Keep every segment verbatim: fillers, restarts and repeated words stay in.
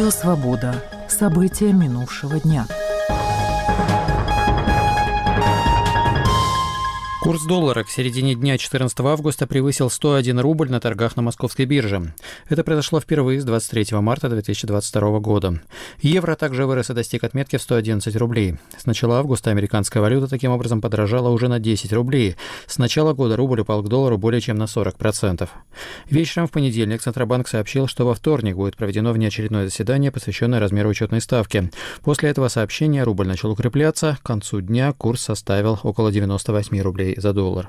Радио «Свобода». События минувшего дня. Курс доллара к середине дня четырнадцатого августа превысил сто один рубль на торгах на московской бирже. Это произошло впервые с двадцать третьего марта две тысячи двадцать второго года. Евро также вырос и достиг отметки в сто одиннадцать рублей. С начала августа американская валюта таким образом подорожала уже на десять рублей. С начала года рубль упал к доллару более чем на сорок процентов. Вечером в понедельник Центробанк сообщил, что во вторник будет проведено внеочередное заседание, посвященное размеру учетной ставки. После этого сообщения рубль начал укрепляться. К концу дня курс составил около девяносто восемь рублей за доллар.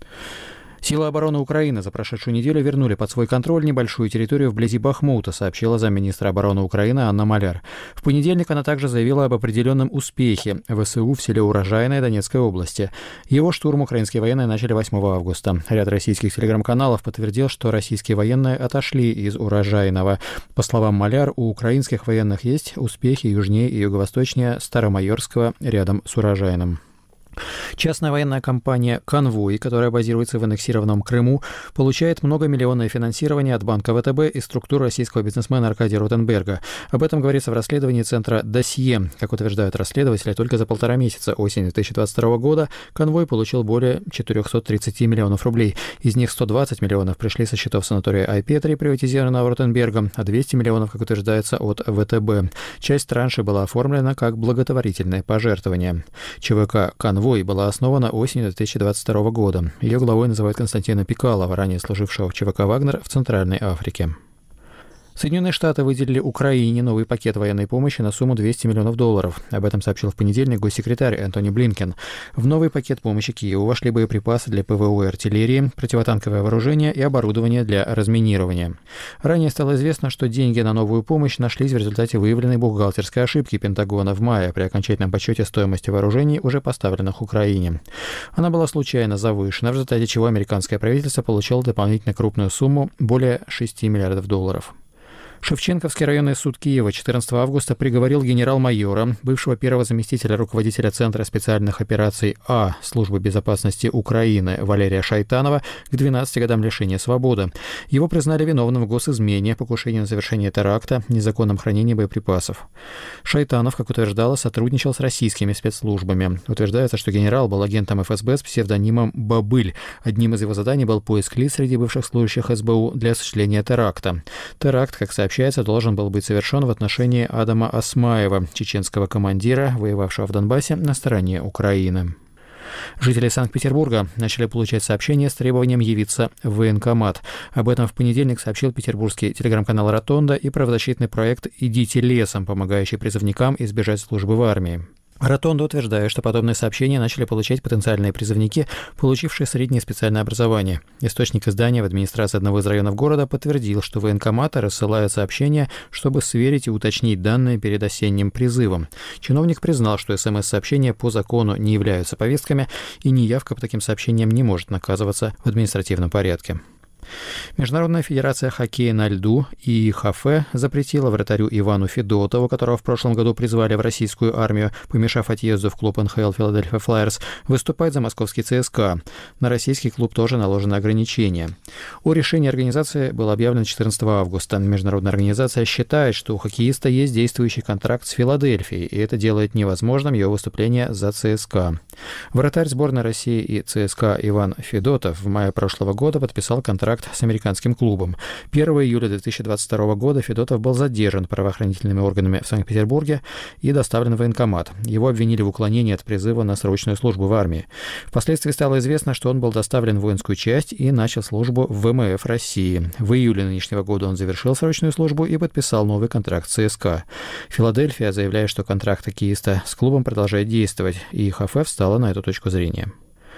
Силы обороны Украины за прошедшую неделю вернули под свой контроль небольшую территорию вблизи Бахмута, сообщила замминистра обороны Украины Анна Маляр. В понедельник она также заявила об определенном успехе ВСУ в селе Урожайное Донецкой области. Его штурм украинские военные начали восьмого августа. Ряд российских телеграм-каналов подтвердил, что российские военные отошли из Урожайного. По словам Маляр, у украинских военных есть успехи южнее и юго-восточнее Старомайорского рядом с Урожайным. Частная военная компания «Конвой», которая базируется в аннексированном Крыму, получает многомиллионное финансирование от банка ВТБ и структур российского бизнесмена Аркадия Ротенберга. Об этом говорится в расследовании центра «Досье». Как утверждают расследователи, только за полтора месяца осени две тысячи двадцать второго года «Конвой» получил более четыреста тридцать миллионов рублей. Из них сто двадцать миллионов пришли со счетов санатория Айпетри, приватизированного Ротенбергом, а двести миллионов, как утверждается, от ВТБ. Часть транши была оформлена как благотворительное пожертвование. ЧВК «Конвой» была основана осенью две тысячи двадцать второго года. Ее главой называют Константина Пикалова, ранее служившего в ЧВК «Вагнер» в Центральной Африке. Соединенные Штаты выделили Украине новый пакет военной помощи на сумму двести миллионов долларов. Об этом сообщил в понедельник госсекретарь Энтони Блинкен. В новый пакет помощи Киеву вошли боеприпасы для ПВО и артиллерии, противотанковое вооружение и оборудование для разминирования. Ранее стало известно, что деньги на новую помощь нашлись в результате выявленной бухгалтерской ошибки Пентагона в мае при окончательном подсчете стоимости вооружений, уже поставленных Украине. Она была случайно завышена, в результате чего американское правительство получило дополнительно крупную сумму – более шести миллиардов долларов. Шевченковский районный суд Киева четырнадцатого августа приговорил генерал-майора, бывшего первого заместителя руководителя Центра специальных операций А Службы безопасности Украины Валерия Шайтанова к двенадцати годам лишения свободы. Его признали виновным в госизмене, покушении на совершение теракта, незаконном хранении боеприпасов. Шайтанов, как утверждалось, сотрудничал с российскими спецслужбами. Утверждается, что генерал был агентом эф эс бэ с псевдонимом Бабыль. Одним из его заданий был поиск лиц среди бывших служащих эс бэ у для осуществления теракта. Теракт, как сообщается, Сообщается, должен был быть совершен в отношении Адама Осмаева, чеченского командира, воевавшего в Донбассе на стороне Украины. Жители Санкт-Петербурга начали получать сообщения с требованием явиться в военкомат. Об этом в понедельник сообщил петербургский телеграм-канал «Ротонда» и правозащитный проект «Идите лесом», помогающий призывникам избежать службы в армии. Ротонда утверждает, что подобные сообщения начали получать потенциальные призывники, получившие среднее специальное образование. Источник издания в администрации одного из районов города подтвердил, что военкоматы рассылают сообщения, чтобы сверить и уточнить данные перед осенним призывом. Чиновник признал, что эс эм эс-сообщения по закону не являются повестками, и неявка по таким сообщениям не может наказываться в административном порядке. Международная федерация хоккея на льду и ай эйч эф запретила вратарю Ивану Федотову, которого в прошлом году призвали в российскую армию, помешав отъезду в клуб эн ха эл Philadelphia Flyers, выступать за московский ЦСКА. На российский клуб тоже наложены ограничения. О решении организации было объявлено четырнадцатого августа. Международная организация считает, что у хоккеиста есть действующий контракт с Филадельфией, и это делает невозможным его выступление за ЦСКА. Вратарь сборной России и ЦСКА Иван Федотов в мае прошлого года подписал контракт с американским клубом. первого июля две тысячи двадцать второго года Федотов был задержан правоохранительными органами в Санкт-Петербурге и доставлен в военкомат. Его обвинили в уклонении от призыва на срочную службу в армии. Впоследствии стало известно, что он был доставлен в воинскую часть и начал службу в вэ эм эф России. В июле нынешнего года он завершил срочную службу и подписал новый контракт с ЦСКА. Филадельфия заявляет, что контракт хоккеиста с клубом продолжает действовать, и ай эйч эф встала на эту точку зрения.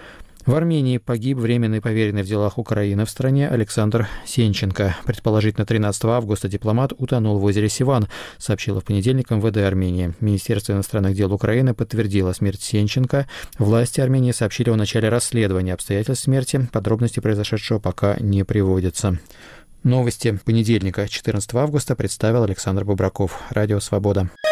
В Армении погиб временный поверенный в делах Украины в стране Александр Сенченко. Предположительно, тринадцатого августа дипломат утонул в озере Сиван, сообщило в понедельник эм вэ дэ Армении. Министерство иностранных дел Украины подтвердило смерть Сенченко. Власти Армении сообщили о начале расследования обстоятельств смерти. Подробности произошедшего пока не приводятся. Новости понедельника, четырнадцатого августа, представил Александр Бубраков. Радио «Свобода».